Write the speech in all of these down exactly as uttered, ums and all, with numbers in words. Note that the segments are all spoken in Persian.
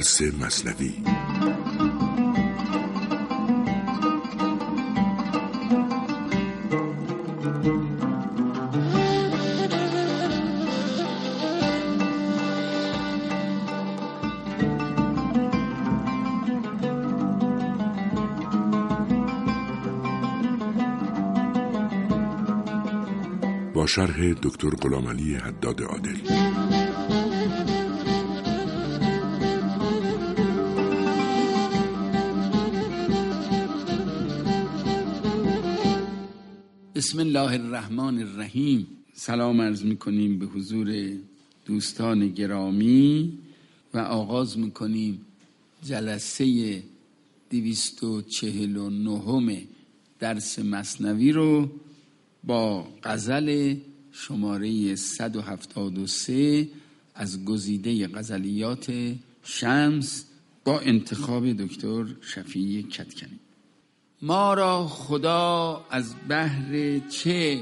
درس مثنوی. با شرح دکتر غلامعلی حداد عادل. بسم الله الرحمن الرحیم. سلام عرض میکنیم به حضور دوستان گرامی و آغاز میکنیم جلسه دویست و چهل و نهم درس مثنوی رو با غزل شماره صد و هفتاد و سه از گزیده غزلیات شمس با انتخاب دکتر شفیع کدکنی. ما را خدا از بحر چه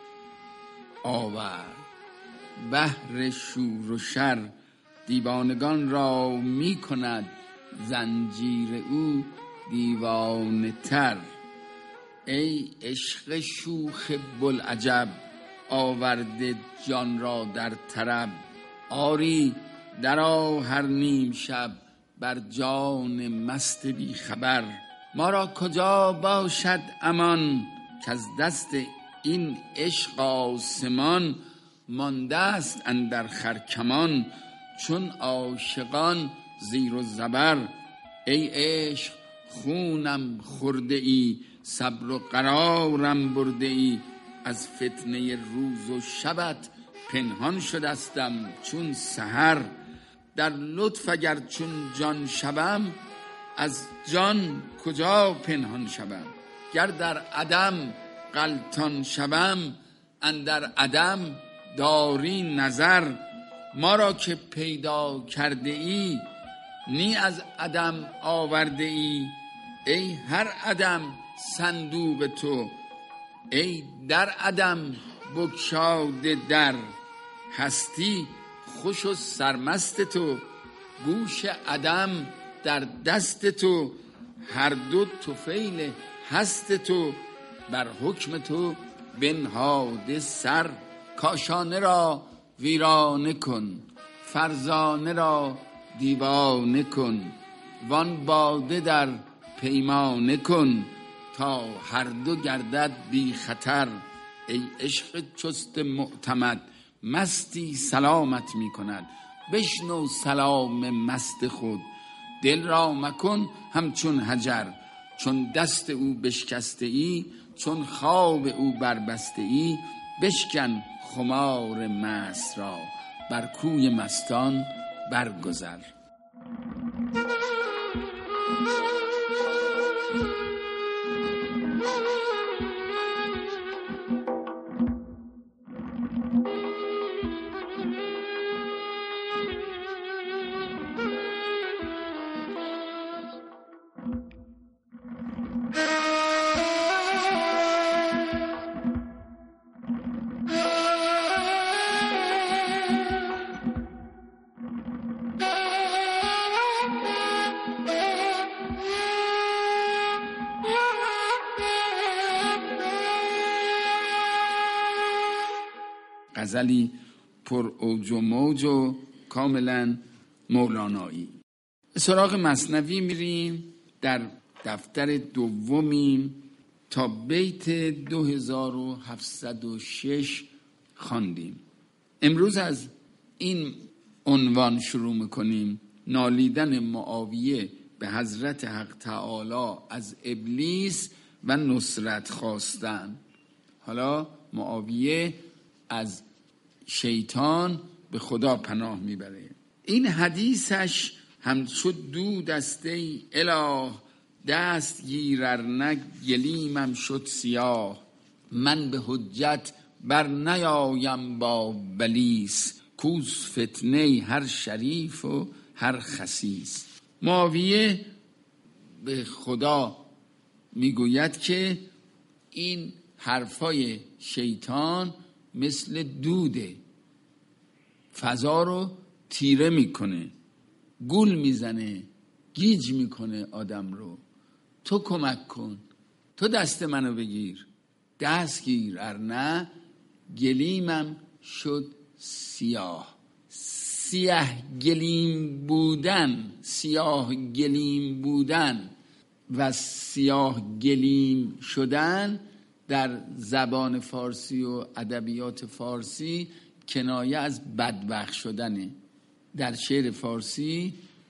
آورد، بحر شور و شر دیوانگان را می کند زنجیر او دیوانه تر. ای عشق شوخ بوالعجب آورده جان را در طرب، آری درآ هر نیم شب بر جان مست بی خبر. ما را کجا باشد امان که از دست این عشق آسمان، مانده است اندر خرکمان چون عاشقان زیر و زبر. ای عشق خونم خورده ای صبر و قرارم برده ای، از فتنه روز و شبت پنهان شدستم چون سحر. در لطف اگر چون جان شوم از جان کجا پنهان شوم، گر در عدم غلطان شوم اندر عدم داری نظر. ما را که پیدا کرده ای نی از عدم آورده ای، ای هر عدم صندوق تو، ای در عدم بگشاده در. هستی خوش و سرمست تو، گوش عدم در دست تو، هر دو طفیل هست تو، بر حکم تو بنهاده سر. کاشانه را ویرانه کن، فرزانه را دیوانه کن، وان باده در پیمانه کن تا هر دو گردد بی خطر. ای عشق چست معتمد مستی سلامت می کند، بشنو سلام مست خود. دل را مکن همچون حجر، چون دست او بشکسته ای، چون خواب او بربسته ای. بشکن خمار مست را بر کوی مستان برگذر. غزلی پر اوج و موج و کاملا مولانایی. سراغ مثنوی میریم. در دفتر دومیم تا بیت دو هزار و هفتصد و شش خواندیم. امروز از این عنوان شروع میکنیم: نالیدن معاویه به حضرت حق تعالی از ابلیس و نصرت خواستن. حالا معاویه از شیطان به خدا پناه میبره. این حدیثش همچو دود است ای اله، دست گیرر نگ گلیمم شد سیاه. من به حجت بر نیایم با بلیس، کوس فتنه هر شریف و هر خسیس. معاویه به خدا میگوید که این حرفای شیطان مثل دوده، فضا رو تیره میکنه، گول میزنه، گیج میکنه آدم رو. تو کمک کن، تو دست منو بگیر، دست گیر، ارنه گلیمم شد سیاه. سیاه گلیم بودن، سیاه گلیم بودن و سیاه گلیم شدن در زبان فارسی و ادبیات فارسی کنایه از بدبخت شدنه. در شعر فارسی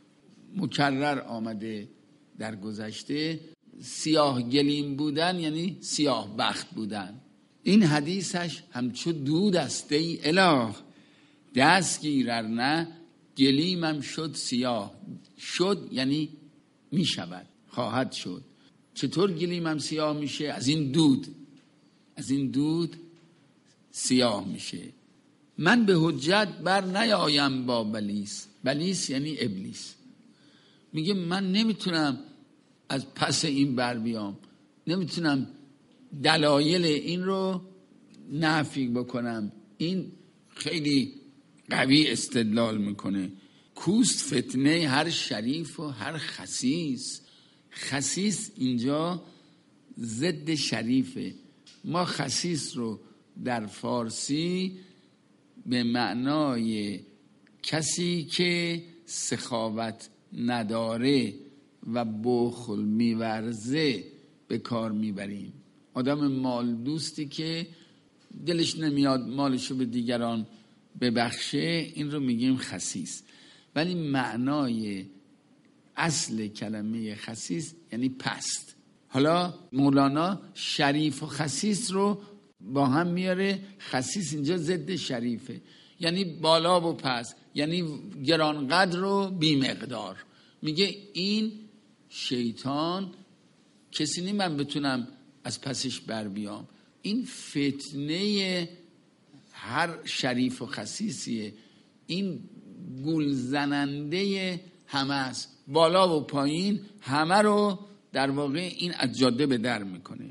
مکرر آمده در گذشته سیاه گلیم بودن یعنی سیاه بخت بودن. این حدیثش همچو دود است ای اله، دست گیر ارنه گلیمم شد سیاه. شد یعنی می شود، خواهد شد. چطور گلیمم سیاه میشه؟ از این دود، از این دود سیاه میشه. من به حجت بر نیایم با بلیس. بلیس یعنی ابلیس. میگه من نمیتونم از پس این بر بیام، نمیتونم دلایل این رو نفی بکنم. این خیلی قوی استدلال میکنه. کوست فتنه هر شریف و هر خسیس. خسیس اینجا ضد شریفه. ما خسیس رو در فارسی به معنای کسی که سخاوت نداره و بخل میورزه به کار میبریم. آدم مال دوستی که دلش نمیاد مالشو به دیگران ببخشه، این رو میگیم خسیس. ولی معنای اصل کلمه خسیس یعنی پست. حالا مولانا شریف و خسیس رو با هم میاره. خسیس اینجا ضد شریفه، یعنی بالا و پست، یعنی گرانقدر و بیمقدار. میگه این شیطان کسی نی من بتونم از پسش بر بیام. این فتنه هر شریف و خسیسیه. این گول زننده همه است، بالا و پایین همه رو در واقع این از جاده به در میکنه.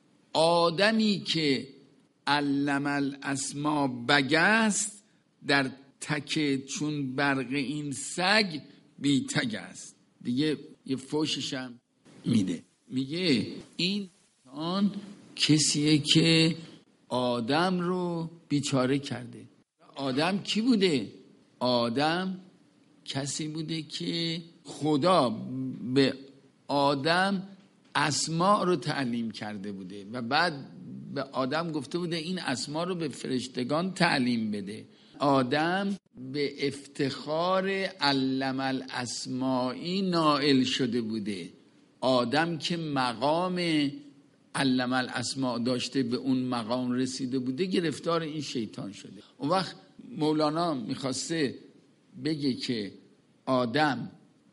آدمی که علم الاسما بگست، در تک چون برق این سگ بی تگ است. دیگه یه فوششم میده، میگه این آن کسیه که آدم رو بیچاره کرده. آدم کی بوده؟ آدم کسی بوده که خدا به آدم اسما رو تعلیم کرده بوده و بعد به آدم گفته بوده این اسما رو به فرشتگان تعلیم بده. آدم به افتخار علم الاسمائی نائل شده بوده. آدم که مقام علم الاسماء داشته، به اون مقام رسیده بوده، گرفتار این شیطان شده. اون وقت مولانا میخواسته بگه که آدم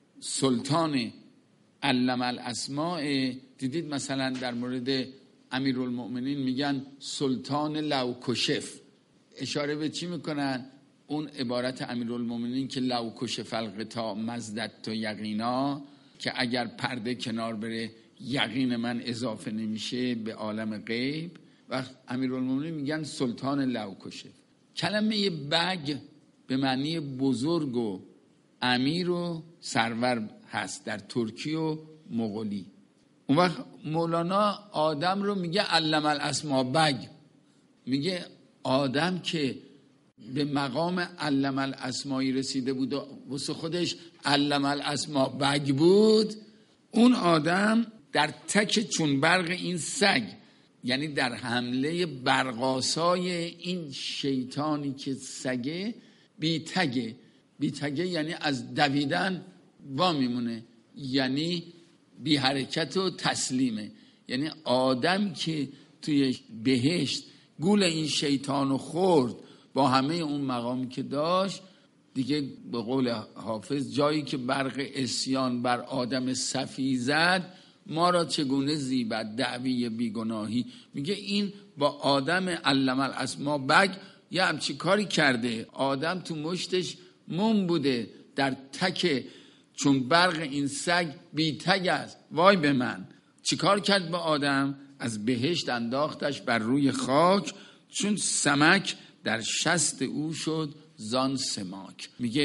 سلطان علم الاسماء. دیدید مثلا در مورد امیرالمؤمنین میگن سلطان لو کشف. اشاره به چی میکنن؟ اون عبارت امیرالمؤمنین که لو کشف الغطاء مزدت و یقینا، که اگر پرده کنار بره یقین من اضافه نمیشه به عالم غیب. و امیرالمؤمنین میگن سلطان لو کشف. کلمه بگ به معنی بزرگ و امیر و سرور هست در ترکی و مغولی. اون وقت مولانا آدم رو میگه علم الاسما بگ. میگه آدم که به مقام علم الاسمایی رسیده بود و واسه خودش علم الاسما بگ بود، اون آدم در تک چون برق این سگ، یعنی در حمله برقاسای این شیطانی که سگه، بی تگه. بی تگه یعنی از دویدن وا میمونه، یعنی بی حرکت و تسلیمه. یعنی آدم که توی بهشت گول این شیطانو خورد با همه اون مقامی که داشت، دیگه به قول حافظ جایی که برق عصیان بر آدم صفی زد، ما را چگونه زیبد دعوی بیگناهی. میگه این با آدم علم الاسما بگ یه همچی کاری کرده. آدم تو مشتش موم بوده، در تک چون برق این سگ بی تگ است. وای به من. چی کار کرد با آدم؟ از بهشت انداختش بر روی خاک، چون سمک در شست او شد زان سماک. میگه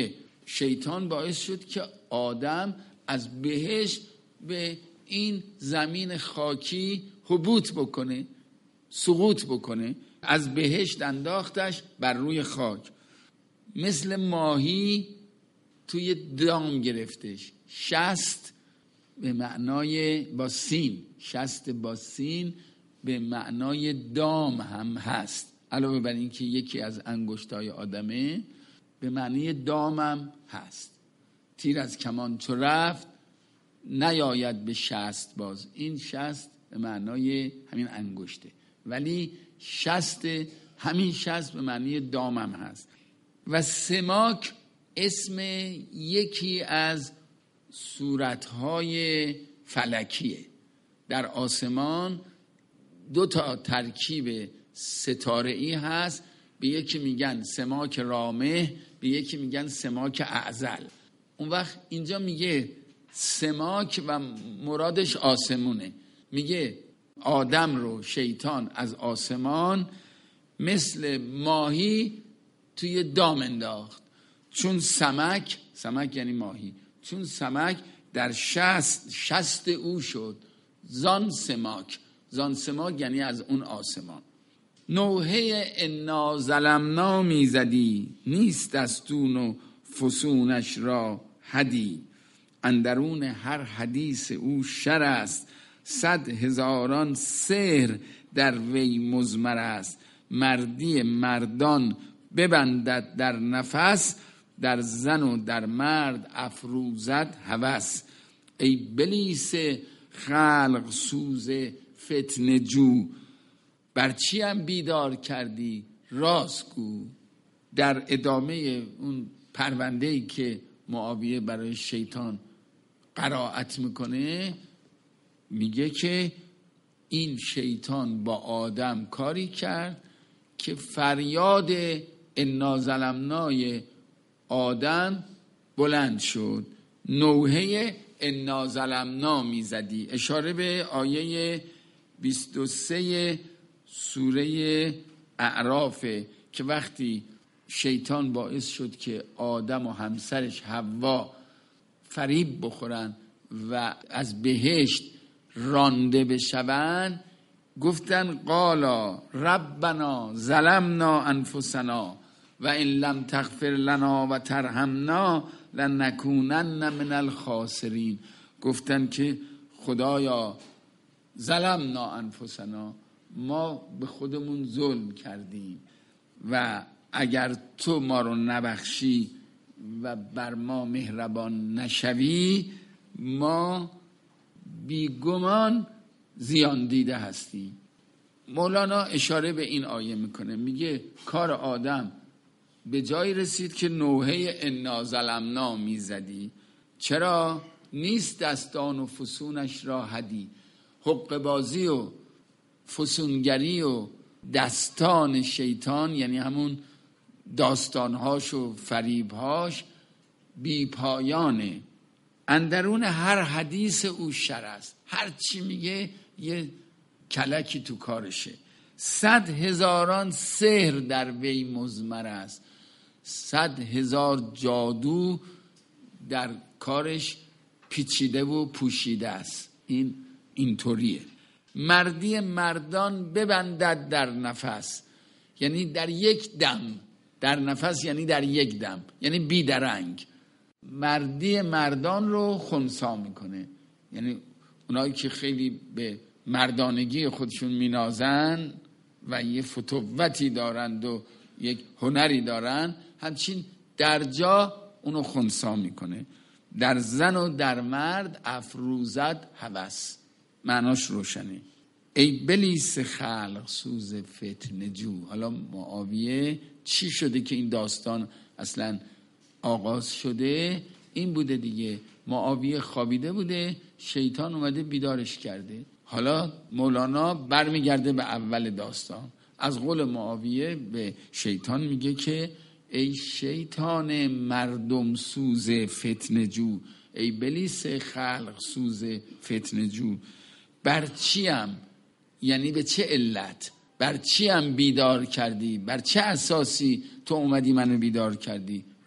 شیطان باعث شد که آدم از بهشت به این زمین خاکی هبوط بکنه، سقوط بکنه. از بهشت انداختش بر روی خاک، مثل ماهی توی دام گرفتش. شست به معنای با سین، شست با سین به معنای دام هم هست، علاوه بر این که یکی از انگشتای آدمه به معنی دامم هست. تیر از کمان چو رفت نیاید به شست باز. این شست به معنای همین انگشته، ولی شست همین شست به معنی دامم هست. و سماک اسم یکی از صورتهای فلکیه. در آسمان دو تا ترکیب ستاره‌ای هست، به یکی میگن سماک رامه، به یکی میگن سماک اعزل. اون وقت اینجا میگه سماک و مرادش آسمونه. میگه آدم رو شیطان از آسمان مثل ماهی توی دام انداخت، چون سمک، سمک یعنی ماهی، چون سمک در شست شست او شد. زان سماک، زان سماک یعنی از اون آسمان. نوحه انا ظلمنا میزدی، نیست دستون و فسونش را حدی. اندرون هر حدیث او شر است، صد هزاران سحر در وی مضمر است. مردی مردان ببندد در نفس، در زن و در مرد افروزد هوس. ای بلیس خلق سوز فتنه جو، بر چی هم بیدار کردی راست گو. در ادامه اون پرونده‌ای که معاویه برای شیطان قرائت میکنه میگه که این شیطان با آدم کاری کرد که فریاد انا ظلمنای آدم بلند شد. نوحه انا ظلمنا میزدی، اشاره به آیه بیست و سه سوره اعراف که وقتی شیطان باعث شد که آدم و همسرش حوا فریب بخورن و از بهشت رانده بشوند، گفتن قالا ربنا ظلمنا انفسنا و ان لم تغفر لنا و ترحمنا لنکونن من الخاسرین. گفتن که خدایا ظلمنا انفسنا، ما به خودمون ظلم کردیم و اگر تو ما رو نبخشی و بر ما مهربان نشوی ما بیگمان زیان دیده هستیم. مولانا اشاره به این آیه میکنه، میگه کار آدم به جایی رسید که نوحه انا ظلمنا میزدی. چرا؟ نیست دستان و فسونش را حدی. حق بازی و فسونگری و دستان شیطان یعنی همون داستانهاش و فریبهاش بی پایانه. اندرون هر حدیث او شر است، هر چی میگه یه کلکی تو کارشه. صد هزاران سحر در وی مضمر است، صد هزار جادو در کارش پیچیده و پوشیده است. این اینطوریه. مردی مردان ببندد در نفس، یعنی در یک دم. در نفس یعنی در یک دم، یعنی بیدرنگ. مردی مردان رو خنثی میکنه، یعنی اونایی که خیلی به مردانگی خودشون مینازن و یه فتوتی دارند و یک هنری دارن، همچین در جا اونو خنثی میکنه. در زن و در مرد افروزد هوس. معناش روشنه. ای بلیس خلق سوز فتنه جو. حالا معاویه چی شده که این داستان اصلا آغاز شده؟ این بوده دیگه، معاویه خوابیده بوده، شیطان اومده بیدارش کرده. حالا مولانا برمیگرده به اول داستان، از قول معاویه به شیطان میگه که ای شیطان مردم سوز فتنه جو، ای بلیس خلق سوز فتنه جو، بر چیم، یعنی به چه علت، بر چیم بیدار کردی، بر چه اساسی تو اومدی منو بیدار کردی؟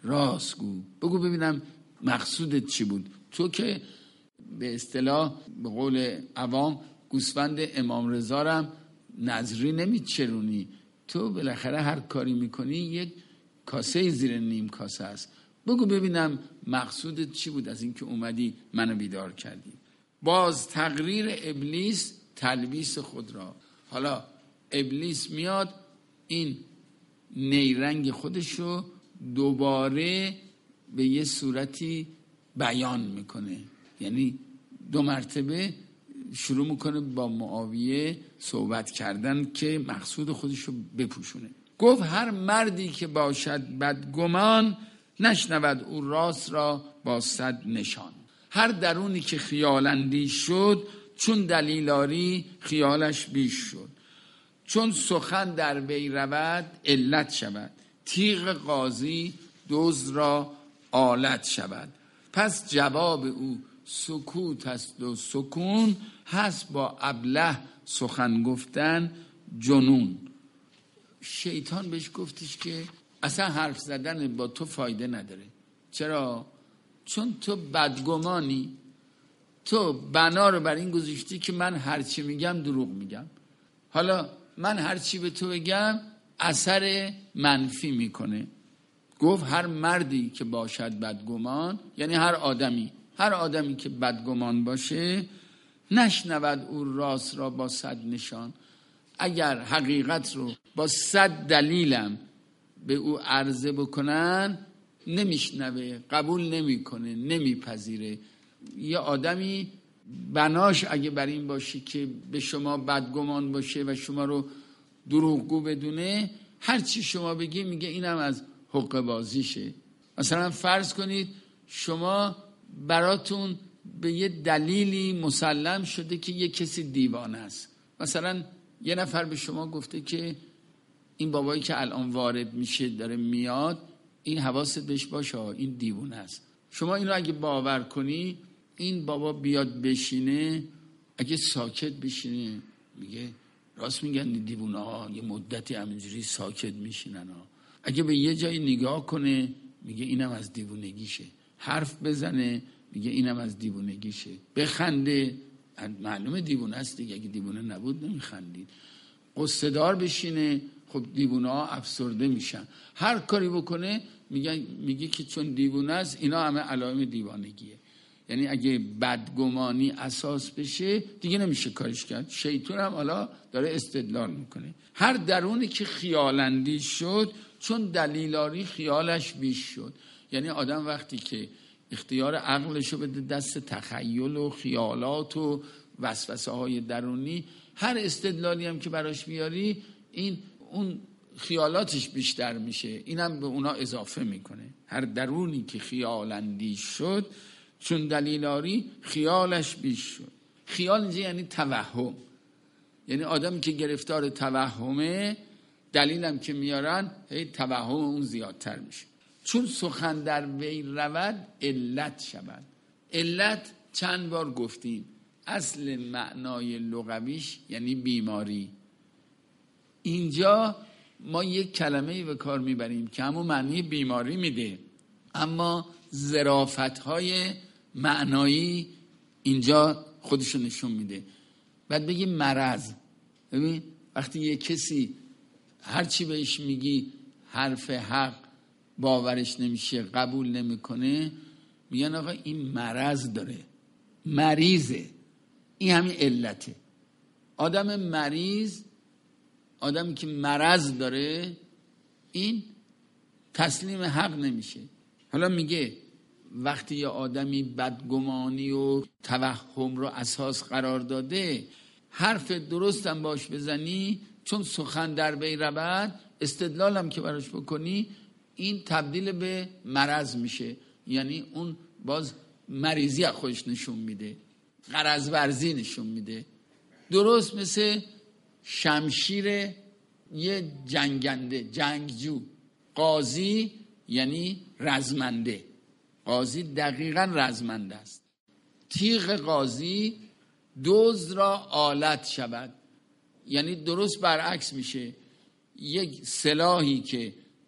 راست گو، بگو ببینم مقصودت چی بود. تو که به اصطلاح به قول عوام گوسفند امام رضا رم نظری نمیچرونی، تو بالاخره هر کاری میکنی یک کاسه زیر نیم کاسه است. بگو ببینم مقصودت چی بود از اینکه اومدی منو بیدار کردی. باز تقریر ابلیس تلبیس خود را. حالا ابلیس میاد این نیرنگ خودشو دوباره به یه صورتی بیان میکنه، یعنی دو مرتبه شروع میکنه با معاویه صحبت کردن که مقصود خودشو بپوشونه. گفت هر مردی که باشد بدگمان، نشنود او راست را با صد نشان. هر درونی که خیالندی شد، چون دلیلاری خیالش بیش شد. چون سخن در وی رود علت شود، تیغ قاضی دزد را آلت شود. پس جواب او سکوت است و سکون، هست با ابله سخن گفتن جنون. شیطان بهش گفتش که اصلا حرف زدن با تو فایده نداره. چرا؟ چون تو بدگمانی، تو بنا رو بر این گذاشتی که من هرچی میگم دروغ میگم. حالا من هرچی به تو بگم اثر منفی میکنه. گفت هر مردی که باشد بدگمان، یعنی هر آدمی، هر آدمی که بدگمان باشه، نشنود او راست را با صد نشان. اگر حقیقت رو با صد دلیلم به او عرضه بکنن نمیشنوه، قبول نمیکنه، نمیپذیره. یه آدمی بناش اگه بر این باشه که به شما بدگمان باشه و شما رو دروغگو بدونه، هر چی شما بگی میگه اینم از حقه بازیشه. مثلا فرض کنید شما براتون به یه دلیلی مسلم شده که یه کسی دیوانه است. مثلا یه نفر به شما گفته که این بابایی که الان وارد میشه داره میاد، این حواست بهش باشه، این دیوانه است. شما اینو اگه باور کنی، این بابا بیاد بشینه، اگه ساکت بشینه میگه راست میگن دیوونه ها یه مدتی همینجوری ساکت میشینن ها. اگه به یه جایی نگاه کنه میگه اینم از دیوونگیشه. حرف بزنه میگه اینم از دیوونگیشه. بخنده معلومه دیوونه است دیگه، اگه دیوونه نبود نمیخندید. قصه دار بشینه، خب دیوونه ها افسرده میشن. هر کاری بکنه میگه میگه که چون دیوونه است اینا همه علائم دیوانگیه. یعنی اگه بدگمانی اساس بشه دیگه نمیشه کارش کرد. شیطان هم حالا داره استدلال میکنه. هر درونی که خیالندی شد، چون دلیلاری خیالش بیش شد. یعنی آدم وقتی که اختیار عقلشو بده دست تخیل و خیالات و وسوسه های درونی، هر استدلالی هم که براش بیاری این اون خیالاتش بیشتر میشه، اینم به اونا اضافه میکنه. هر درونی که خیالندی شد، چون دلیلاری خیالش بیش شد. خیال اینجا یعنی توهم، یعنی آدمی که گرفتار توهمه، دلیلم که میارن هی توهم اون زیادتر میشه. چون سخن در وی رود علت شود. علت چند بار گفتیم، اصل معنای لغویش یعنی بیماری. اینجا ما یک کلمه‌ای به کار میبریم که همون معنی بیماری میده، اما ظرافت‌های معنایی اینجا خودشو نشون میده. بعد بگی مرض. ببین وقتی یه کسی هر چی بهش میگی حرف حق باورش نمیشه، قبول نمیکنه، میگن آقا این مرض داره، مریضه. این همین علته. آدم مریض، آدمی که مرض داره، این تسلیم حق نمیشه. حالا میگه وقتی یه آدمی بدگمانی و توهم رو اساس قرار داده، حرف درستم باش بزنی، چون سخن در وی رود، استدلالم که براش بکنی، این تبدیل به مرض میشه. یعنی اون باز مریضی از خودش نشون میده، غرض ورزی نشون میده. درست مثل شمشیر یه جنگنده، جنگجو. قاضی یعنی رزمنده، قاضی دقیقاً رزمنده است. تیغ قاضی دزد را آلت شود، یعنی درست برعکس میشه. یک سلاحی که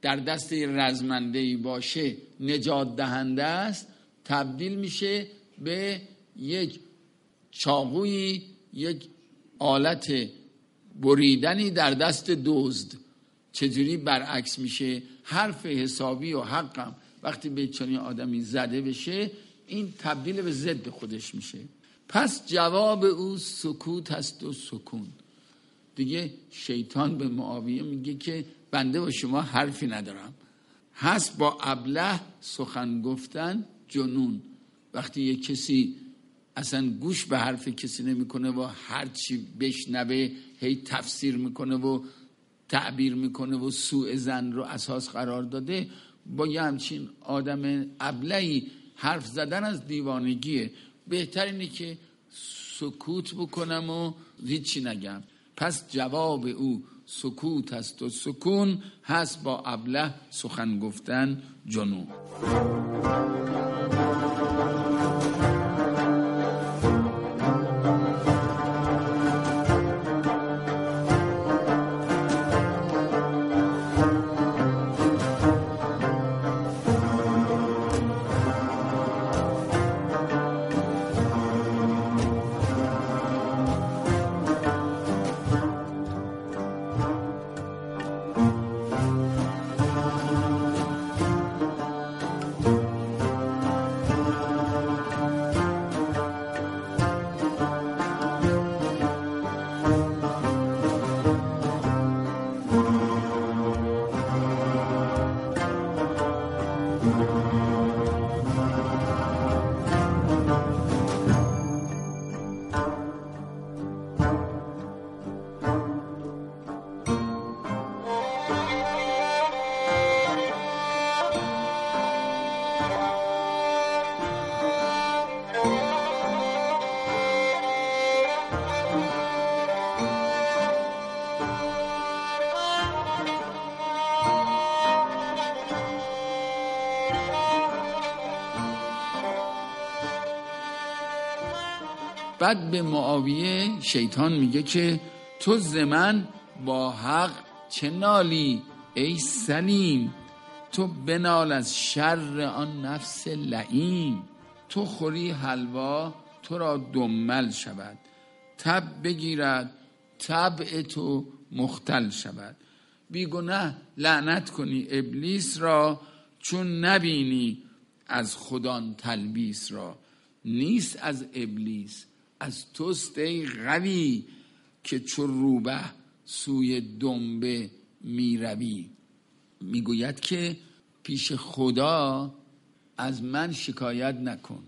در دست رزمنده‌ای باشه نجات دهنده است، تبدیل میشه به یک چاقویی، یک آلت بریدنی در دست دزد. چجوری برعکس میشه؟ حرف حسابی و حقم وقتی به چنین آدمی زده بشه، این تبدیل به ضد خودش میشه. پس جواب او سکوت است و سکون. دیگه شیطان به معاویه میگه که بنده با شما حرفی ندارم. هست با ابله سخن گفتن جنون. وقتی یک کسی اصلا گوش به حرف کسی نمیکنه و هر چی بشنوه هی تفسیر میکنه و تعبیر میکنه و سوء ظن رو اساس قرار داده، با یه همچین آدم ابلهی حرف زدن از دیوانگیه. بهتر اینه که سکوت بکنم و هیچی نگم. پس جواب او سکوت است و سکون، هست با ابله سخن گفتن جنون. بعد به معاویه شیطان میگه که تو ز من با حق چه نالی ای سلیم، تو بنال از شر آن نفس لئیم. تو خوری حلوا تو را دنبل شود، تب بگیرد طبع تو مختل شود. بیگناه لعنت کنی ابلیس را، چون نبینی از خودان تلبیس را. نیست از ابلیس از توست ای غوی، که چو روبه سوی دنبه می روی. میگوید که پیش خدا از من شکایت نکن.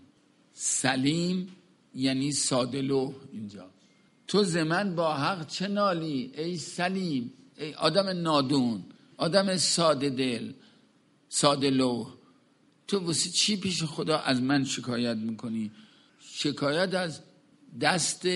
سلیم یعنی ساده‌لوح. اینجا تو ز من با حق چه نالی ای سلیم، ای آدم نادون، آدم ساده دل، ساده لوح، تو واسه چی پیش خدا از من شکایت میکنی؟ شکایت از دست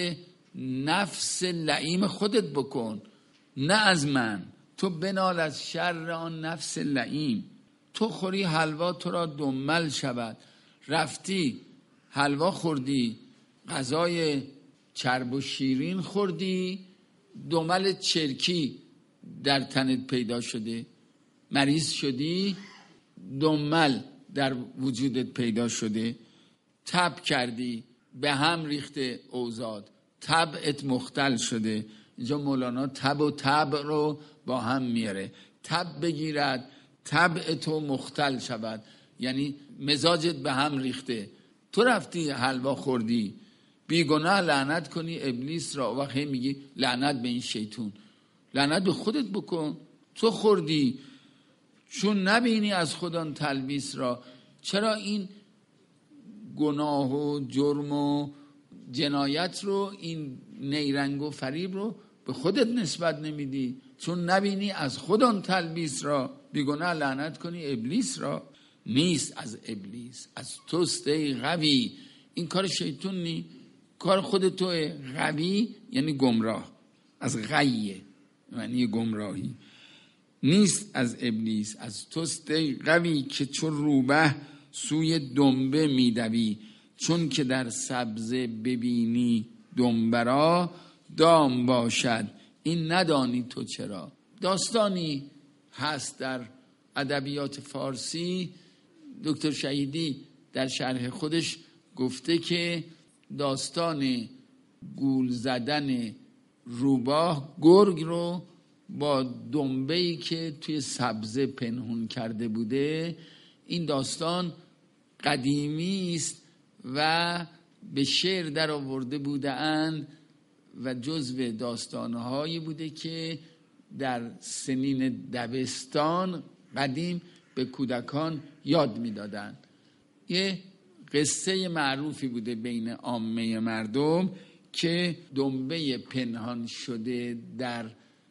نفس لعیم خودت بکن، نه از من. تو بنال از شر آن نفس لعیم. تو خوری حلوا تو را دنبل شود. رفتی حلوا خوردی، غذای چرب و شیرین خوردی، دنبل چرکی در تنت پیدا شده، مریض شدی، دنبل در وجودت پیدا شده، تب کردی، به هم ریخته اوضاع، طبعت مختل شده. اینجا مولانا تب و طبع رو با هم میاره. تب بگیرد طبع تو مختل شود، یعنی مزاجت به هم ریخته. تو رفتی حلوا خوردی، بیگناه لعنت کنی ابلیس را. وقت میگی لعنت به این شیطون، لعنت به خودت بکن. تو خوردی چون نبینی از خودان تلبیس را. چرا این گناه و جرم و جنایت رو، این نیرنگ و فریب رو به خودت نسبت نمیدی؟ چون نبینی از خودان تلبیس را، بیگناه لعنت کنی ابلیس را. نیست از ابلیس از توست ای غوی. این کار شیطون نی، کار خود توه. غوی یعنی گمراه، از غیه یعنی گمراهی. نیست از ابلیس از توست ای غوی، که چون روبه سوی دنبه میدوی. چون که در سبزه ببینی دنبرا، دام باشد این ندانی تو چرا. داستانی هست در ادبیات فارسی دکتر شهیدی در شرح خودش گفته که داستان گول زدن روباه گرگ رو با دنبه‌ای که توی سبزه پنهون کرده بوده، این داستان قدیمی است و به شعر در آورده بودند و جزو داستانهایی بوده که در سنین دبستان قدیم به کودکان یاد میدادن. یه قصه معروفی بوده بین عامه مردم که دنبه پنهان شده در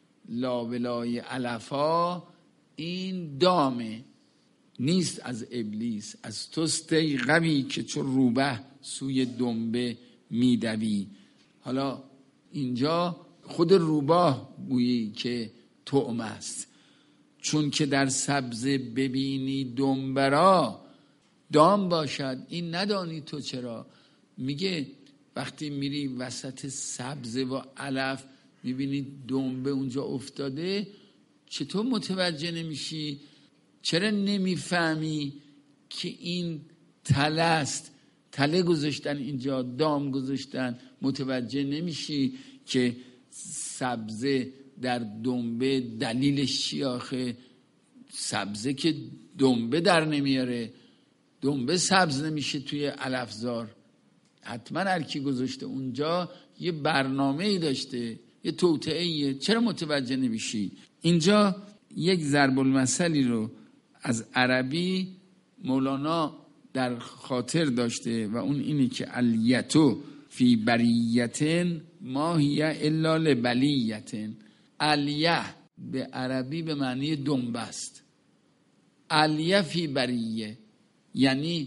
لابلای علفا این دامه، نیست از ابلیس، از توست ای غوی که چون روبه سوی دنبه میدوی. حالا اینجا خود روباه گویی که طعم است، چون که در سبزه ببینی دنبرا دام باشد این ندانی تو چرا. میگه وقتی میری وسط سبزه و علف میبینی دنبه اونجا افتاده، چطور متوجه نمیشی؟ چرا نمیفهمی که این تله است؟ تله گذاشتن اینجا، دام گذاشتن. متوجه نمیشی که سبزه در دنبه دلیلش چی آخه؟ سبزه که دنبه در نمیاره، دنبه سبز نمیشه توی علفزار. حتما هر کی گذاشته اونجا یه برنامه‌ای داشته، یه توطئه‌ایه. چرا متوجه نمیشی؟ اینجا یک ضرب المثلی رو از عربی مولانا در خاطر داشته و اون اینی که الیتو فی بریتن ما هی الا لبلیتن. الیه به عربی به معنی دنبه است. الیه فی بریه یعنی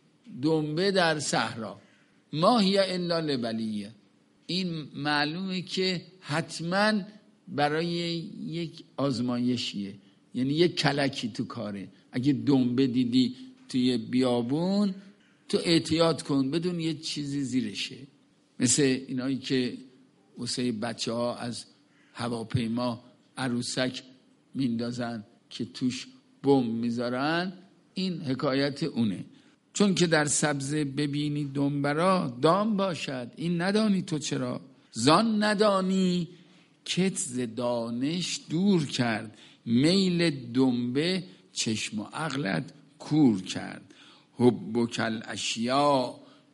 دنبه در صحرا. ما هی الا لبلیه، این معلومه که حتما برای یک آزمایشیه، یعنی یک کلکی تو کاره. اگه دنبه دیدی توی بیابون تو احتیاط کن، بدون یه چیزی زیرشه. مثل اینایی که واسه بچه ها از هواپیما عروسک میندازن که توش بم میذارن، این حکایت اونه. چون که در سبزه ببینی دنبرا دام باشد این ندانی تو چرا. زان ندانی کت ز دانش دور کرد، میل دنبه چشم و عقلت کور کرد. حبک الاشیاء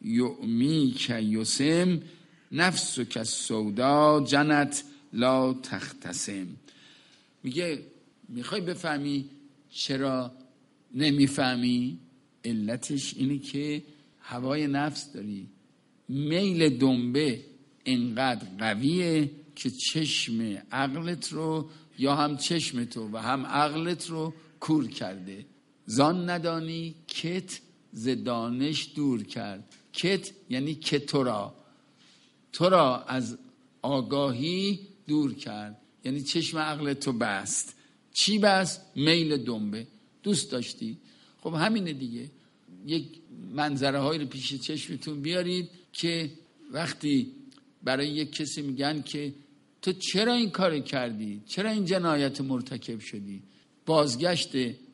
یعمیک یسم، نفسک السودا جنت لا تختصم. میگه میخوای بفهمی چرا نمیفهمی؟ علتش اینه که هوای نفس داری. میل دنبه انقدر قویه که چشم عقلت رو، یا هم چشم تو و هم عقلت رو کور کرده. زان ندانی کت ز دانش دور کرد. کت یعنی که تو را تو را از آگاهی دور کرد، یعنی چشم عقلت رو بست. چی بست؟ میل دنبه. دوست داشتی. خب همینه دیگه. یک منظره هایی رو پیش چشمتون بیارید که وقتی برای یک کسی میگن که تو چرا این کار کردی، چرا این جنایت مرتکب شدی، بازگشت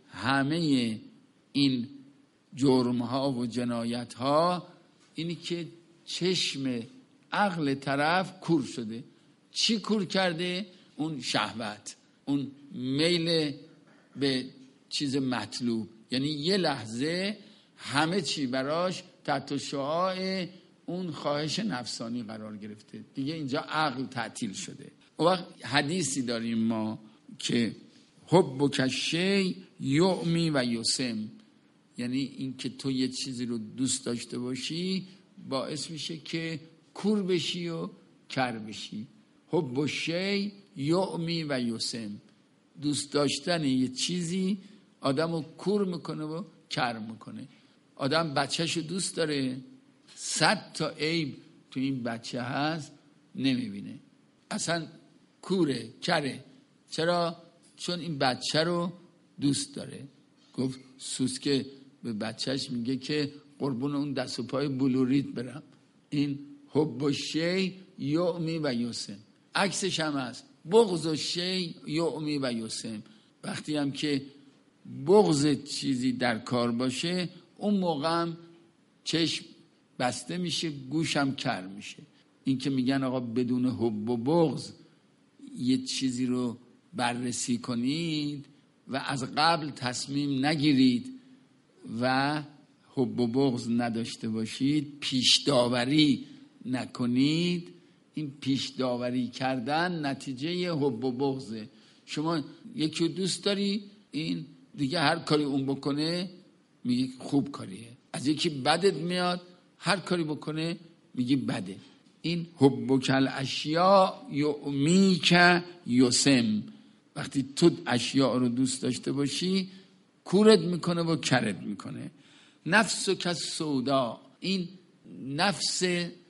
همه این جرم ها و جنایت ها اینی که چشم عقل طرف کور شده. چی کور کرده؟ اون شهوت، اون میل به چیز مطلوب. یعنی یه لحظه همه چی براش تحت شعاع اون خواهش نفسانی قرار گرفته دیگه. اینجا عقل تعطیل شده. اون وقت حدیثی داریم ما که حبک الشیء یعمی و یسم، یعنی این که تو یه چیزی رو دوست داشته باشی باعث میشه که کور بشی و کر بشی. حب الشیء یعمی و یسم، دوست داشتن یه چیزی آدمو کور میکنه و کر میکنه. آدم بچهشو دوست داره، صد تا عیب تو این بچه هست نمیبینه، اصلا کوره، کره. چرا؟ چون این بچه رو دوست داره. گفت سوسکه به بچهش میگه که قربون اون دست و پای بلوریت برم. این حب الشیء یعمی و یسم. عکسش هم هست، بغض الشیء یعمی و یسم. وقتی هم که بغض چیزی در کار باشه، اون موقع هم چشم بسته میشه، گوشم کر میشه. این که میگن آقا بدون حب و بغض یه چیزی رو بررسی کنید و از قبل تصمیم نگیرید و حب و بغض نداشته باشید، پیش داوری نکنید. این پیش داوری کردن نتیجه حب و بغضه. شما یکی رو دوست داری، این دیگه هر کاری اون بکنه میگی خوب کاریه. از یکی بدت میاد، هر کاری بکنه میگی بده. این حب کل اشیا یعمیک یسم. وقتی تو اشیاء رو دوست داشته باشی کورت میکنه و کرت میکنه. نفس و کس سودا، این نفس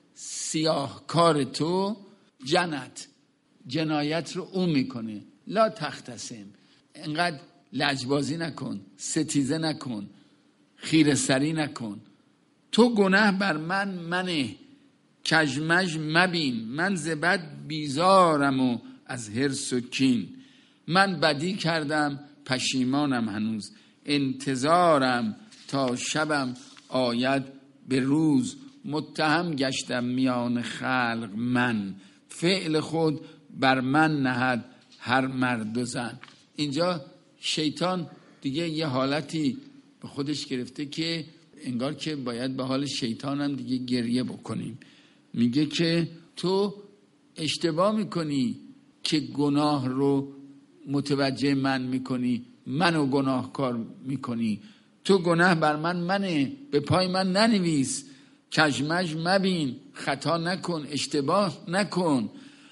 سیاهکار تو جنت، جنایت رو اون میکنه. لا تختصم، انقدر لجبازی نکن، ستیزه نکن، خیره سری نکن. تو گناه بر من منه، کژمژ مبین. من ز بد بیزارم و از حرص و کین. من بدی کردم پشیمانم هنوز، انتظارم تا شبم آید به روز. متهم گشتم میان خلق من، فعل خود بر من نهد هر مرد و زن. اینجا شیطان دیگه یه حالتی به خودش گرفته که انگار که باید به حال شیطان هم دیگه گریه بکنیم. میگه که تو اشتباه میکنی که گناه رو متوجه من میکنی، منو گناهکار میکنی. تو گناه بر من منه، به پای من ننویس. کژمژ مبین، خطا نکن، اشتباه نکن.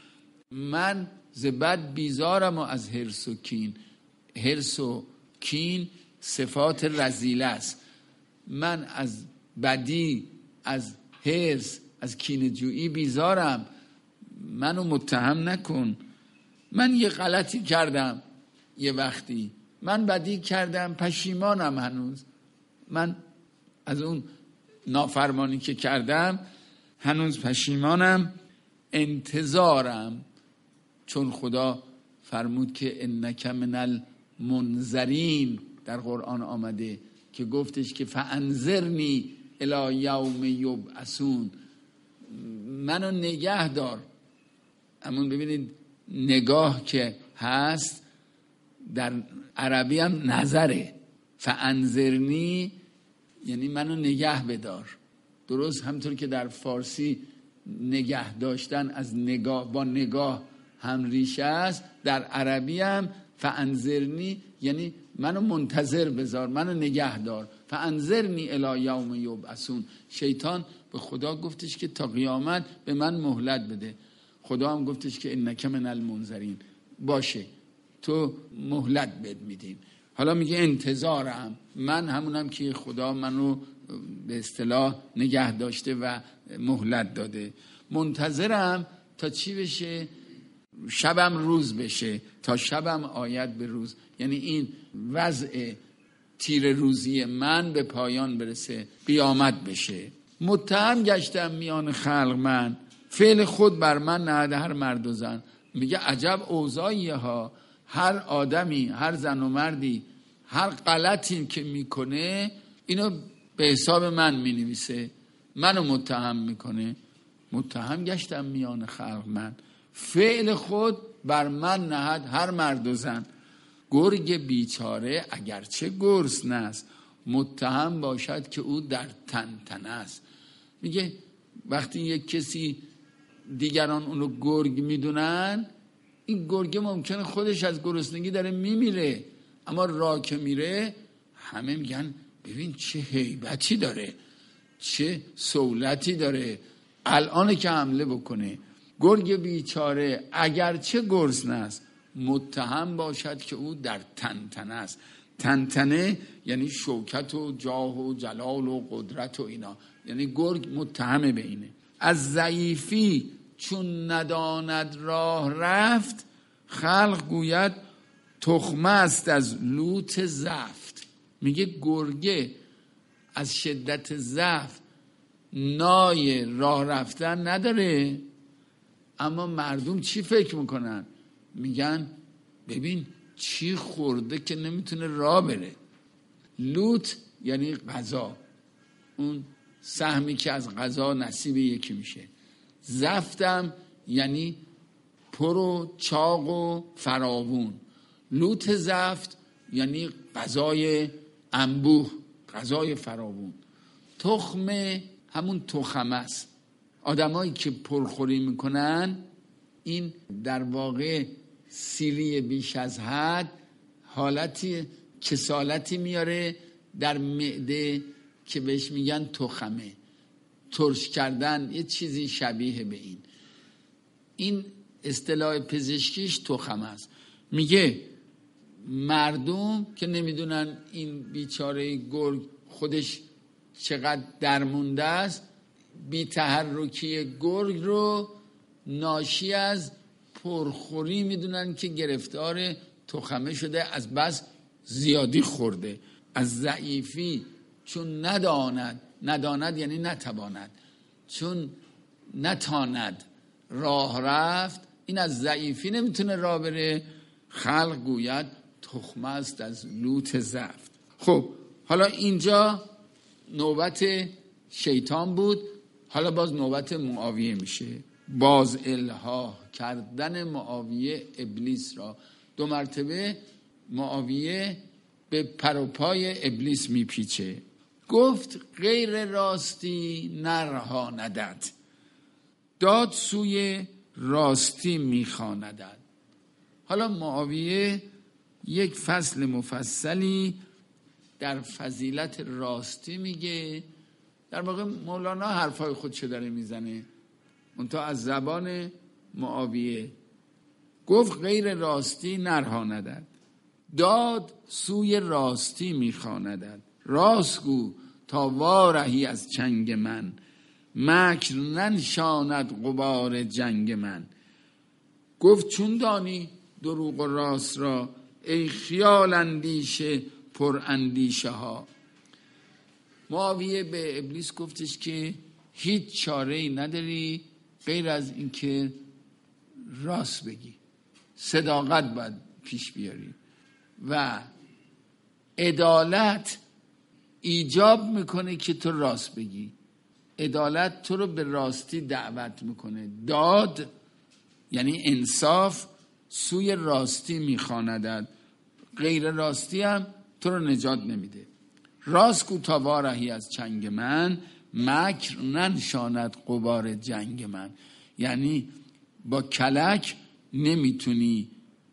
من ز بد بیزارم و از حرص و کین. حرص و کین صفات رذیله است. من از بدی، از حرص، از کینه‌جویی بیزارم. منو متهم نکن. من یه غلطی کردم یه وقتی، من بدی کردم پشیمانم هنوز. من از اون نافرمانی که کردم هنوز پشیمانم. انتظارم، چون خدا فرمود که انک من المنذرین در قرآن آمده که گفتش که فانذرنی الی یوم یبعثون، منو نگه دار. همون ببینید نگاه که هست در عربی هم نظره. فانذرنی یعنی منو نگه بدار. درست همطور که در فارسی نگه داشتن از نگاه با نگاه هم ریشه است، در عربی هم فانذرنی یعنی منو منتظر بذار، منو نگه دار. فانذرنی الی یوم یبعثون. شیطان به خدا گفتش که تا قیامت به من مهلت بده. خدا هم گفتش که انک من المنذرین، باشه تو مهلت بد میدیم. حالا میگه انتظارم، من همونم که خدا منو به اصطلاح نگه داشته و مهلت داده. منتظرم تا چی بشه؟ شبم روز بشه، تا شبم آید به روز. یعنی این وضع تیر روزی من به پایان برسه، قیامت بشه. متهم گشتم میان خلق من، فعل خود بر من نهد هر مرد و زن. میگه عجب اوضاعیه ها. هر آدمی، هر زن و مردی هر غلطی که میکنه اینو به حساب من مینویسه، منو متهم میکنه. متهم گشتم میان خلق من، فعل خود بر من نهد هر مرد و زن. گرگ بیچاره اگرچه گرسنه است، متهم باشد که او در تنتنه است. میگه وقتی یک کسی دیگران اونو گرگ میدونن، این گرگ ممکنه خودش از گرسنگی داره میمیره، اما راه که میره همه میگن ببین چه هیبتی داره، چه سهولتی داره، الان که حمله بکنه. گرگ بیچاره اگرچه گرسنه است، متهم باشد که او در تنتنه است. تنتنه یعنی شوکت و جاه و جلال و قدرت و اینا، یعنی گرگ متهمه به اینه. از ضعیفی چون نداند راه رفت، خلق گوید تخمه است از لوت زفت. میگه گرگه از شدت ضعف نای راه رفتن نداره، اما مردم چی فکر میکنن؟ میگن ببین چی خورده که نمیتونه راه بره. لوت یعنی غذا، اون سهمی که از غذا نصیب یکی میشه. زفتم یعنی پر و چاق و فراوون. لوت زفت یعنی غذای انبوه، غذای فراوون. تخم همون تخمه است. آدمایی که پرخوری میکنن این در واقع سیری بیش از حد حالتی کسالتی میاره در معده که بهش میگن تخمه. ترش کردن یه چیزی شبیه به این. این اصطلاح پزشکیش تخمه است. میگه مردم که نمیدونن این بیچاره گرگ خودش چقدر درمونده است، بی تحرکی گرگ رو ناشی از پرخوری میدونن که گرفتار تخمه شده، از بس زیادی خورده. از ضعیفی چون نداند، نداند یعنی نتواند، چون نتاند راه رفت، این از ضعیفی نمیتونه راه بره. خلق گوید تخمه است از لوت زفت. خب حالا اینجا نوبت شیطان بود، حالا باز نوبت معاویه میشه. باز الها کردن معاویه ابلیس را. دو مرتبه معاویه به پروپای ابلیس میپیچه. گفت غیر راستی نرهاندت، داد سوی راستی میخواندد. حالا معاویه یک فصل مفصلی در فضیلت راستی میگه. در واقع مولانا حرفای خودشو داره میزنه، منتها از زبان معاویه. گفت غیر راستی نرهاندد، داد سوی راستی میخواندد. راست گو تا وارهی از چنگ من، مکر ننشاند غبار جنگ من. گفت چون دانی دروغ و راست را، ای خیال اندیشه پر اندیشه ها. معاویه به ابلیس گفتش که هیچ چاره‌ای نداری غیر از اینکه راست بگی، صداقت باید پیش بیاری و عدالت ایجاب میکنه که تو راست بگی. عدالت تو رو به راستی دعوت میکنه. داد یعنی انصاف سوی راستی میخواندد، غیر راستی هم تو رو نجات نمیده. راست کو تا وارهی از چنگ من، مکر ننشاند غبار جنگ من. یعنی با کلک نمیتونی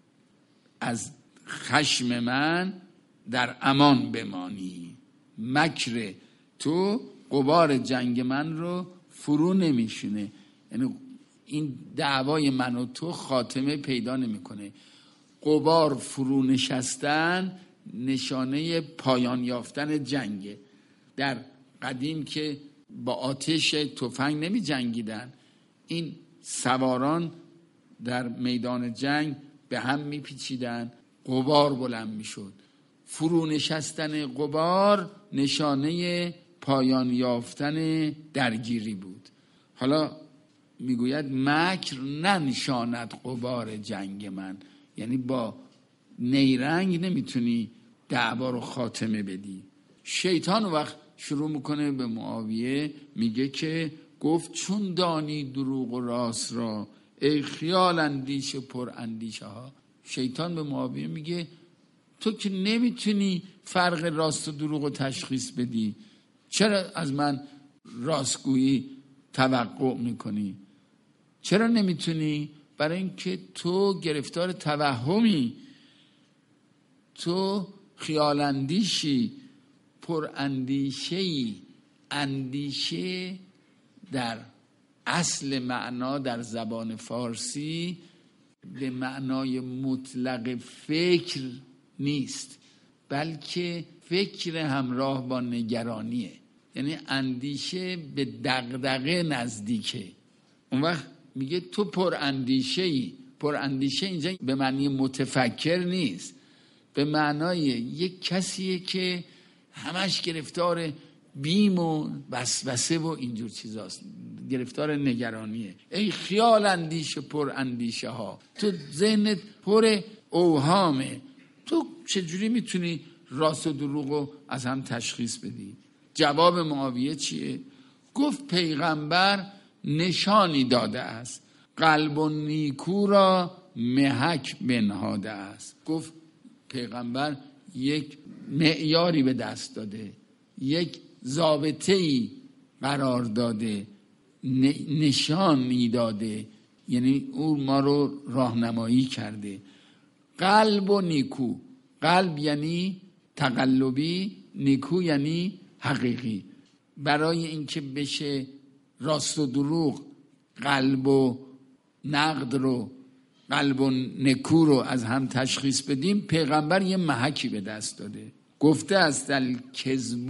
از خشم من در امان بمانی. مکر تو غبار جنگ من رو فرو نمیشونه، یعنی این دعوای من و تو خاتمه پیدا نمیکنه. غبار فرو نشستن نشانه پایان یافتن جنگه. در قدیم که با آتش تفنگ نمی جنگیدن، این سواران در میدان جنگ به هم می پیچیدن، غبار بلند می شد. فرو نشستن غبار نشانه پایان یافتن درگیری بود. حالا میگوید مکر ننشاند غبار جنگ من، یعنی با نیرنگ نمیتونی دعوا رو خاتمه بدی. شیطان وقت شروع میکنه به معاویه، میگه که گفت چون دانی دروغ و راست را، ای خیال اندیشه پر اندیشه ها. شیطان به معاویه میگه تو که نمیتونی فرق راست و دروغ رو تشخیص بدی، چرا از من راستگویی توقع میکنی؟ چرا نمیتونی؟ برای اینکه تو گرفتار توهمی، تو خیال اندیشی، پر اندیشه‌ای. اندیشه در اصل معنا در زبان فارسی به معنای مطلق فکر نیست، بلکه فکر همراه با نگرانیه. یعنی اندیشه به دغدغه نزدیکه. اون وقت میگه تو پر اندیشه‌ای. پر اندیشه اینجا به معنی متفکر نیست، به معنای یک کسیه که همش گرفتار بیم و وسوسه و اینجور چیزاست، گرفتار نگرانیه. ای خیال اندیشه پر اندیشه ها، تو ذهنت پر اوهامه، تو چجوری میتونی راست و دروغ رو از هم تشخیص بدی؟ جواب معاویه چیه؟ گفت پیغمبر نشانی داده است، قلب و نیکو را محک بنهاده است. گفت پیغمبر یک معیاری به دست داده، یک ضابطه‌ای قرار داده، نشانی داده، یعنی او ما رو راهنمایی کرده. قلب و نیکو، قلب یعنی تقلبی، نیکو یعنی حقیقی. برای اینکه بشه راست و دروغ، قلب و نقد رو، قلب و نکو رو از هم تشخیص بدیم، پیغمبر یه محکی به دست داده. گفته است الکذب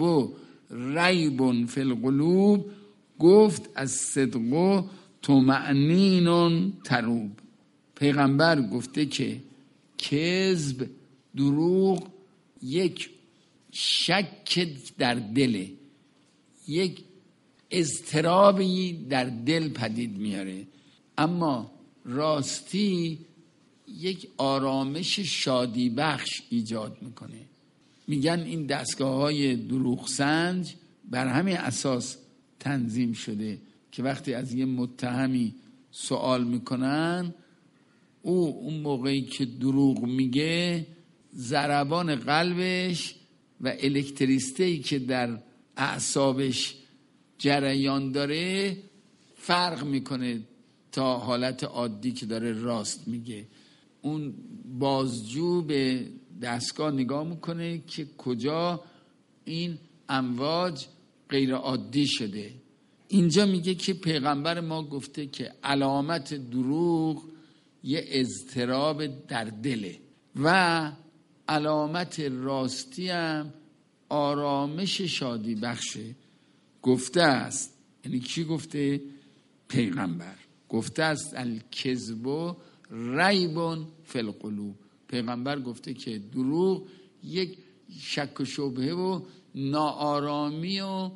ریب فی القلوب، گفت از صدق طمأنین تروب. پیغمبر گفته که کذب، دروغ، یک شک در دله، یک اضطرابی در دل پدید میاره، اما راستی یک آرامش شادی بخش ایجاد میکنه. میگن این دستگاه های دروغ سنج بر همین اساس تنظیم شده که وقتی از یه متهمی سوال میکنن، او اون موقعی که دروغ میگه ضربان قلبش و الکتریسیته‌ای که در اعصابش جریان داره فرق میکنه تا حالت عادی که داره راست میگه. اون بازجو به دستگاه نگاه میکنه که کجا این امواج غیر عادی شده. اینجا میگه که پیغمبر ما گفته که علامت دروغ یه اضطراب در دله و علامت راستی هم آرامش شادی بخشه. گفته است، یعنی کی گفته؟ پیغمبر گفته است الکذب ریب فی القلوب. پیغمبر گفته که دروغ یک شک و شبهه و ناآرامی و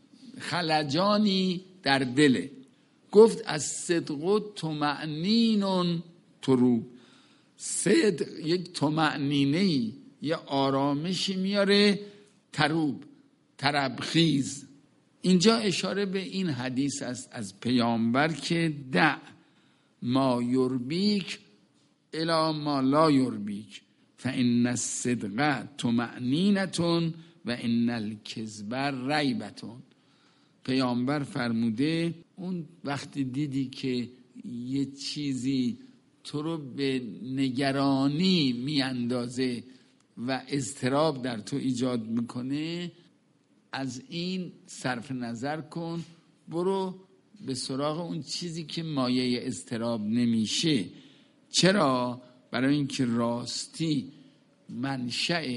خلجانی در دله. گفت از صدق طمأنین تروب. صدق یک طمأنینه‌ای، یه آرامشی میاره، تروب، طربخیز. اینجا اشاره به این حدیث است از پیامبر که دع ما یربیک الی ما لا یربیک فان الصدق طمأنینة و ان الکذب ریبة. پیامبر فرموده اون وقتی دیدی که یه چیزی تو رو به نگرانی میاندازه و اضطراب در تو ایجاد میکنه، از این صرف نظر کن، برو به سراغ اون چیزی که مایه اضطراب نمیشه. چرا؟ برای اینکه راستی منشأ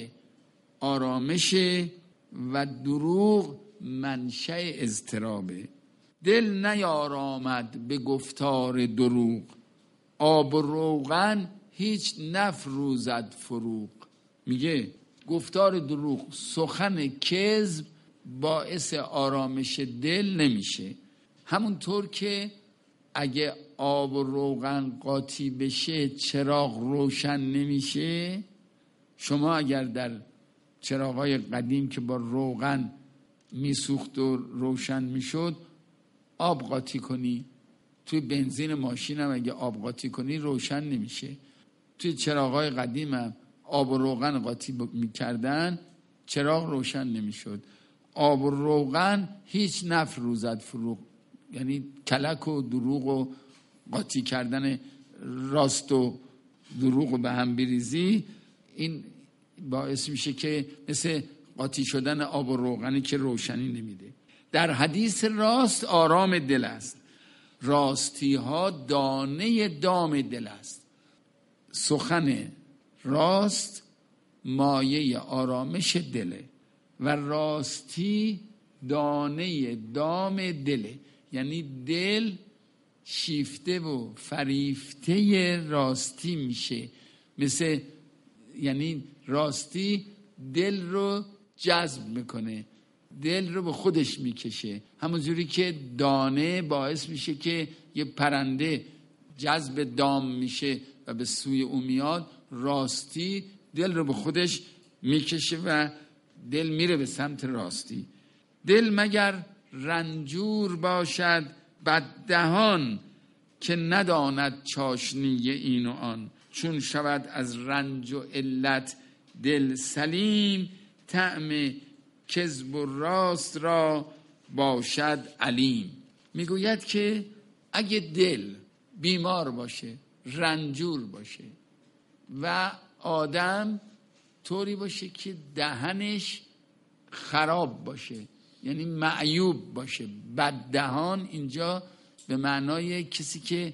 آرامشه و دروغ منشأ اضطرابه. دل نیارامد به گفتار دروغ، آب و روغن هیچ نفروزد فروغ. میگه گفتار دروغ، سخن کذب باعث آرامش دل نمیشه. همونطور که اگه آب و روغن قاطی بشه چراغ روشن نمیشه. شما اگر در چراغای قدیم که با روغن میسوخت و روشن میشد آب قاطی کنی، توی بنزین ماشین هم اگه آب قاطی کنی روشن نمیشه. توی چراغای قدیم هم آب و روغن قاطی میکردن، چراغ روشن نمیشد. آب و روغن هیچ نفروزد فروغ، یعنی کلک و دروغ و قاطی کردن راست و دروغ و به هم بریزی، این باعث میشه که مثل قاطی شدن آب و روغنی که روشنی نمیده. در حدیث راست آرام دل است، راستی ها دانه دام دل است. سخن راست مایه آرامش دله و راستی دانه دام دله، یعنی دل شیفته و فریفته راستی میشه. مثل یعنی راستی دل رو جذب میکنه، دل رو به خودش میکشه. همونجوری که دانه باعث میشه که یه پرنده جذب دام میشه و به سوی او میاد، راستی دل رو به خودش میکشه و دل میره به سمت راستی. دل مگر رنجور باشد بددهان، که نداند چاشنی این و آن. چون شود از رنج و علت دل سلیم، طعم کذب و راست را باشد علیم. میگوید که اگه دل بیمار باشه، رنجور باشه و آدم طوری باشه که دهنش خراب باشه، یعنی معیوب باشه. بددهان اینجا به معنای کسی که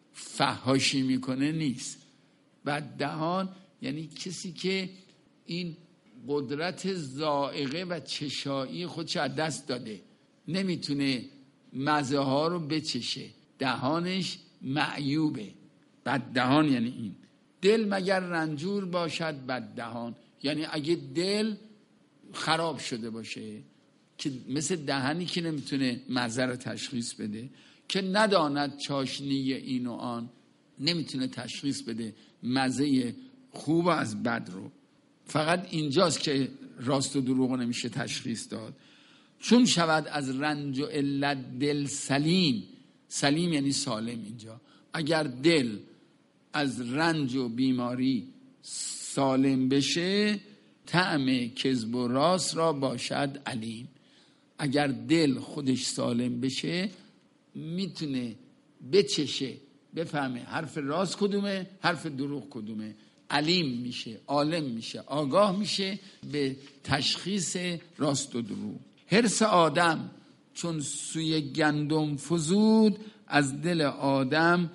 فحاشی میکنه نیست. بددهان یعنی کسی که این قدرت ذائقه و چشایی خودش از دست داده، نمیتونه مزه ها رو بچشه، دهانش معیوبه. بددهان یعنی این. دل مگر رنجور باشد بددهان، یعنی اگه دل خراب شده باشه که مثل دهنی که نمیتونه مزه رو تشخیص بده، که نداند چاشنی این و آن، نمیتونه تشخیص بده مزه خوب از بد رو. فقط اینجاست که راست و دروغ نمیشه تشخیص داد. چون شود از رنج و علت دل سلیم، سلیم یعنی سالم. اینجا اگر دل از رنج و بیماری سالم بشه، طعم کذب و راست را باشد علیم. اگر دل خودش سالم بشه میتونه بچشه، بفهمه حرف راست کدومه، حرف دروغ کدومه. علیم میشه، عالم میشه، آگاه میشه به تشخیص راست و دروغ. حرص آدم چون سوی گندم فزود، از دل آدم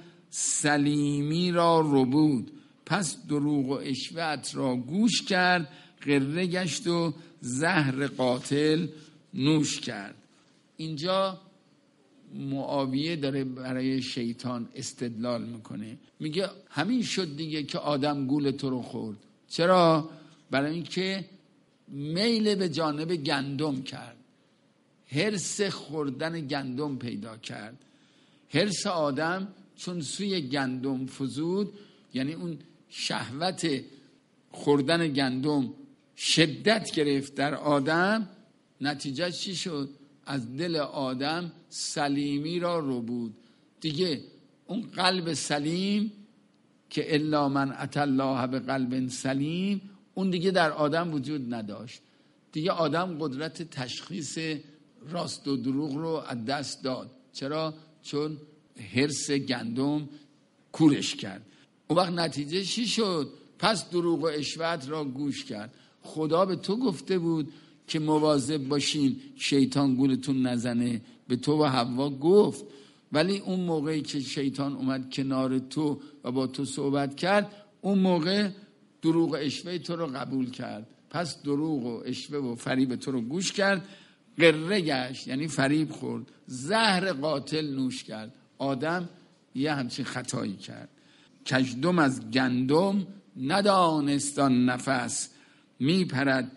سلیمی را ربود. پس دروغ و عشوت را گوش کرد، غره گشت و زهر قاتل نوش کرد. اینجا معاویه داره برای شیطان استدلال میکنه، میگه همین شد دیگه که آدم گول تو رو خورد. چرا؟ برای اینکه میل به جانب گندم کرد، حرص خوردن گندم پیدا کرد. حرص آدم چون سوی گندم فزود، یعنی اون شهوت خوردن گندم شدت گرفت در آدم. نتیجه چی شد؟ از دل آدم سلیمی را ربود. دیگه اون قلب سلیم که الا من اتى الله بقلب سلیم، اون دیگه در آدم وجود نداشت. دیگه آدم قدرت تشخیص راست و دروغ رو از دست داد. چرا؟ چون حرص گندم کورش کرد. اون وقت نتیجه چی شد؟ پس دروغ و عشوت را گوش کرد. خدا به تو گفته بود که مواظب باشین شیطان گولتون نزنه، به تو و حوا گفت. ولی اون موقعی که شیطان اومد کنار تو و با تو صحبت کرد، اون موقع دروغ و عشوه تو رو قبول کرد. پس دروغ و عشوه و فریب تو رو گوش کرد، غره گشت یعنی فریب خورد، زهر قاتل نوش کرد. آدم یه همچین خطایی کرد. کژدم از گندم ندانستان نفس، میپرد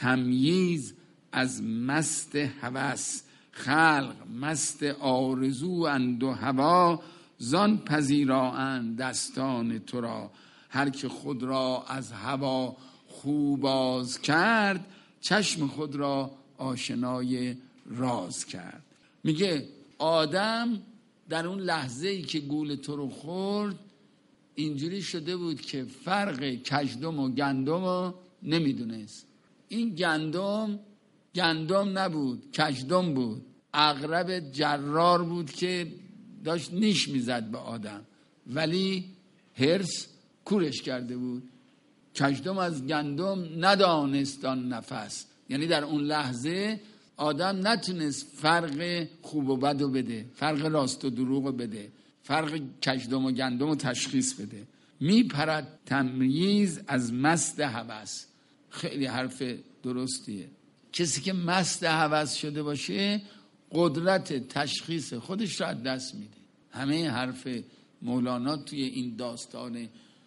تمییز از مست هوس. خلق مست آرزو اند و هوا، زان پذیرااند دستان تو را. هر که خود را از هوا خوب باز کرد، چشم خود را آشنای راز کرد. میگه آدم در اون لحظه ای که گول تو رو خورد اینجوری شده بود که فرق کژدم و گندم رو نمیدونست. این گندم گندم نبود، کژدم بود. عقرب جرار بود که داشت نیش میزد به آدم، ولی حرص کورش کرده بود. کژدم از گندم ندانستان نفس، یعنی در اون لحظه آدم نتونست فرق خوب و بد رو بده، فرق راست و دروغ رو بده، فرق کژدم و گندم رو تشخیص بده. میپرد تمییز از مست هوس. خیلی حرف درستیه. کسی که مست هوس شده باشه قدرت تشخیص خودش را از دست میده. همه حرف مولانا توی این داستان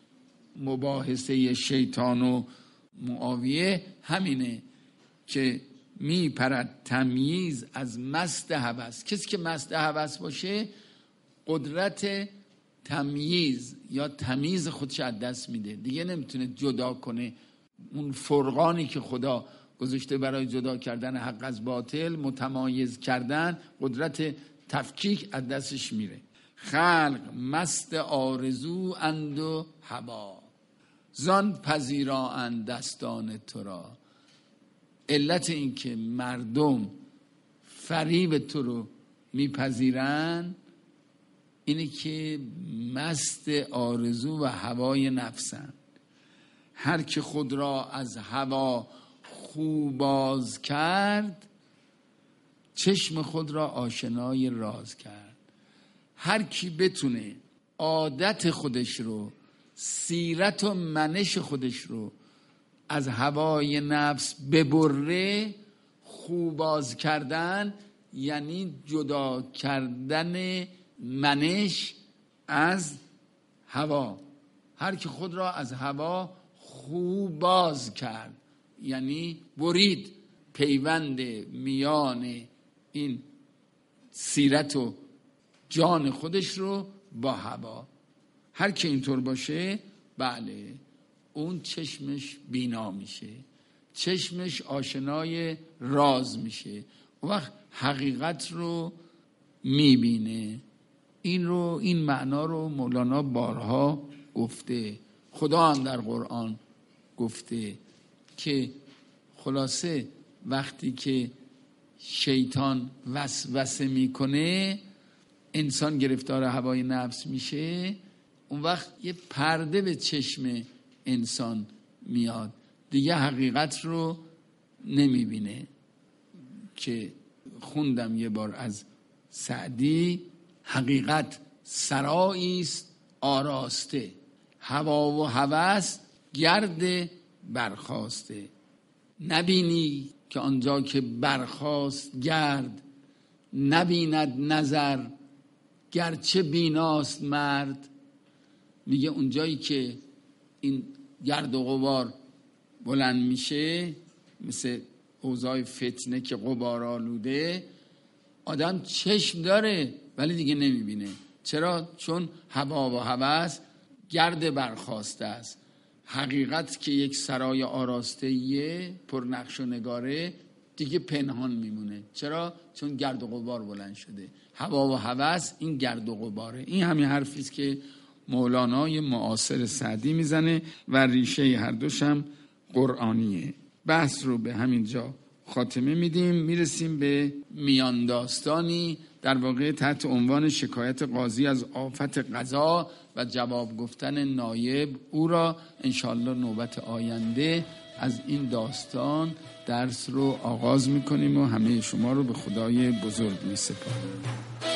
مباحثه شیطان و معاویه همینه که میپرد تمییز از مست هوس. کسی که مست هوس باشه قدرت تمییز یا تمیز خودش از دست میده، دیگه نمیتونه جدا کنه. اون فرقانی که خدا گذاشته برای جدا کردن حق از باطل، متمایز کردن، قدرت تفکیک از دستش میره. خلق مست آرزو اند و هوا، زان پذیرااند دستان تو را. علت این که مردم فریب تو رو میپذیرن اینه که مست آرزو و هوای نفسن. هر که خود را از هوا خوباز کرد، چشم خود را آشنای راز کرد. هر کی بتونه عادت خودش رو، سیرت و منش خودش رو از هوای نفس ببره، خوباز کردن یعنی جدا کردن منش از هوا. هر کی خود را از هوا خوباز کرد یعنی برید پیوند میان این سیرت و جان خودش رو با هوا. هر که اینطور باشه، بله، اون چشمش بینا میشه، چشمش آشنای راز میشه، اون وقت حقیقت رو میبینه. این رو این معنا رو مولانا بارها گفته، خدا هم در قرآن گفته که خلاصه وقتی که شیطان وسوسه میکنه، انسان گرفتار هوای نفس میشه، اون وقت یه پرده به چشم انسان میاد، دیگه حقیقت رو نمیبینه. که خوندم یه بار از سعدی، حقیقت سرایی است آراسته، هوا و هوس گرد برخاسته. نبینی که آنجا که برخاست گرد، نبیند نظر گرچه بیناست مرد. میگه اونجایی که این گرد و غبار بلند میشه، مثل اوضاع فتنه که غبار آلوده، آدم چشم داره ولی دیگه نمیبینه. چرا؟ چون هوا و هوس گرد برخاسته است. حقیقت که یک سرای آراسته‌ایه پر نقش و نگاره، دیگه پنهان میمونه. چرا؟ چون گرد و غبار بلند شده. هوا و هوس این گرد و غباره. این همین حرفی است که مولانای معاصر سعدی میزنه و ریشه هر دوشم قرآنیه. بحث رو به همین جا خاتمه میدیم. میرسیم به میان داستانی در واقع تحت عنوان شکایت قاضی از آفت قضا و جواب گفتن نایب او را. انشالله نوبت آینده از این داستان درس رو آغاز میکنیم و همه شما رو به خدای بزرگ میسپاریم.